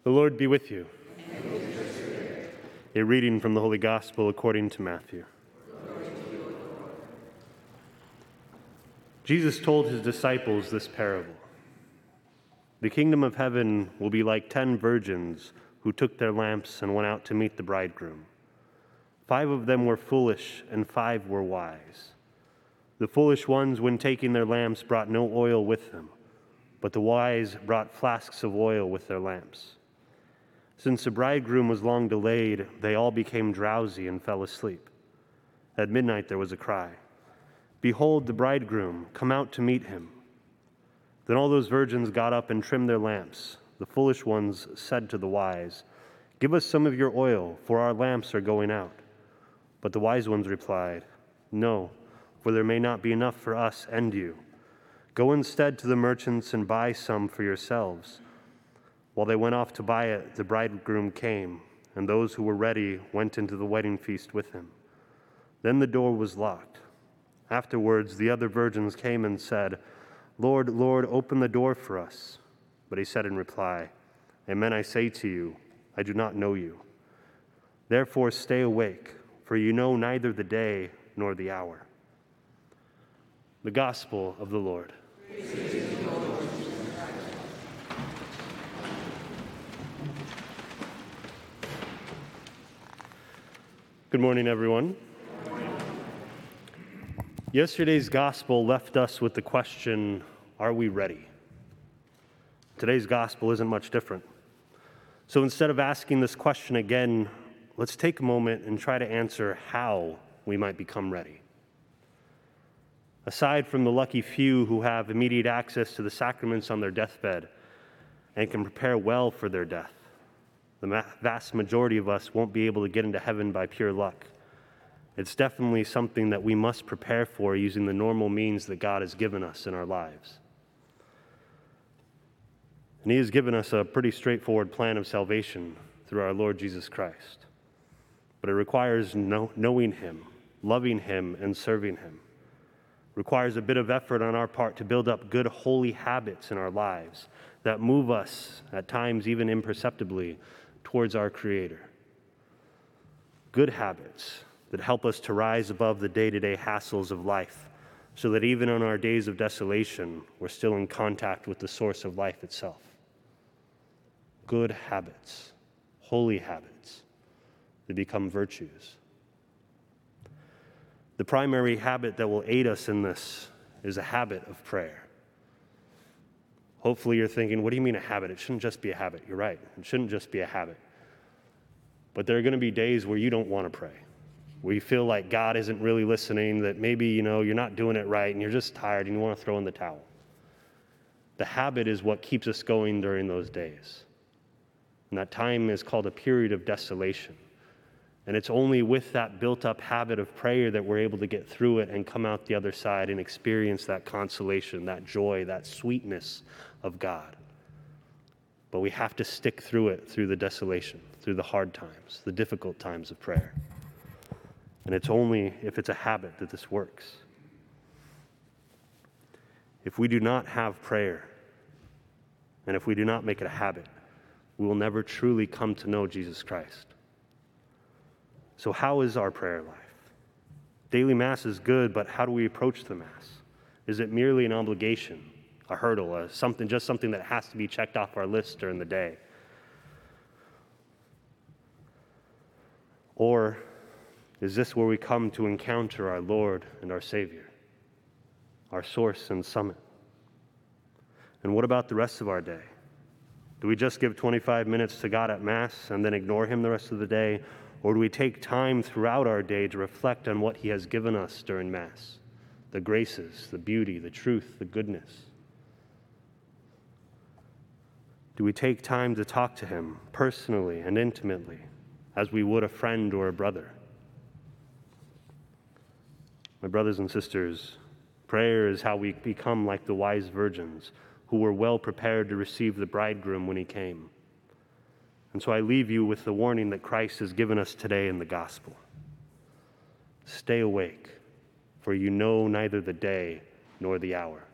The Lord be with you. A reading from the Holy Gospel according to Matthew. Jesus told his disciples this parable. The kingdom of heaven will be like 10 virgins who took their lamps and went out to meet the bridegroom. 5 of them were foolish and 5 were wise. The foolish ones, when taking their lamps, brought no oil with them, but the wise brought flasks of oil with their lamps. Since the bridegroom was long delayed, they all became drowsy and fell asleep. At midnight there was a cry, "Behold, the bridegroom, come out to meet him." Then all those virgins got up and trimmed their lamps. The foolish ones said to the wise, "Give us some of your oil, for our lamps are going out." But the wise ones replied, "No, for there may not be enough for us and you. Go instead to the merchants and buy some for yourselves." While they went off to buy it, the bridegroom came, and those who were ready went into the wedding feast with him. Then the door was locked. Afterwards, the other virgins came and said, "Lord, Lord, open the door for us." But he said in reply, "Amen, I say to you, I do not know you. Therefore stay awake, for you know neither the day nor the hour." The Gospel of the Lord. Good morning, everyone. Yesterday's gospel left us with the question, are we ready? Today's gospel isn't much different. So instead of asking this question again, let's take a moment and try to answer how we might become ready. Aside from the lucky few who have immediate access to the sacraments on their deathbed and can prepare well for their death, the vast majority of us won't be able to get into heaven by pure luck. It's definitely something that we must prepare for using the normal means that God has given us in our lives. And He has given us a pretty straightforward plan of salvation through our Lord Jesus Christ. But it requires knowing Him, loving Him, and serving Him. It requires a bit of effort on our part to build up good, holy habits in our lives that move us, at times even imperceptibly, towards our Creator. Good habits that help us to rise above the day-to-day hassles of life so that even on our days of desolation, we're still in contact with the source of life itself. Good habits, holy habits, that become virtues. The primary habit that will aid us in this is a habit of prayer. Hopefully you're thinking, what do you mean a habit? It shouldn't just be a habit. You're right. It shouldn't just be a habit. But there are going to be days where you don't want to pray, where you feel like God isn't really listening, that maybe, you're not doing it right and you're just tired and you want to throw in the towel. The habit is what keeps us going during those days. And that time is called a period of desolation. And it's only with that built-up habit of prayer that we're able to get through it and come out the other side and experience that consolation, that joy, that sweetness of God. But we have to stick through it, through the desolation, through the hard times, the difficult times of prayer. And it's only if it's a habit that this works. If we do not have prayer, and if we do not make it a habit, we will never truly come to know Jesus Christ. So how is our prayer life? Daily Mass is good, but how do we approach the Mass? Is it merely an obligation, a hurdle, something that has to be checked off our list during the day? Or is this where we come to encounter our Lord and our Savior, our source and summit? And what about the rest of our day? Do we just give 25 minutes to God at Mass and then ignore Him the rest of the day? Or do we take time throughout our day to reflect on what He has given us during Mass? The graces, the beauty, the truth, the goodness. Do we take time to talk to Him personally and intimately, as we would a friend or a brother? My brothers and sisters, prayer is how we become like the wise virgins who were well prepared to receive the bridegroom when He came. And so I leave you with the warning that Christ has given us today in the gospel. Stay awake, for you know neither the day nor the hour.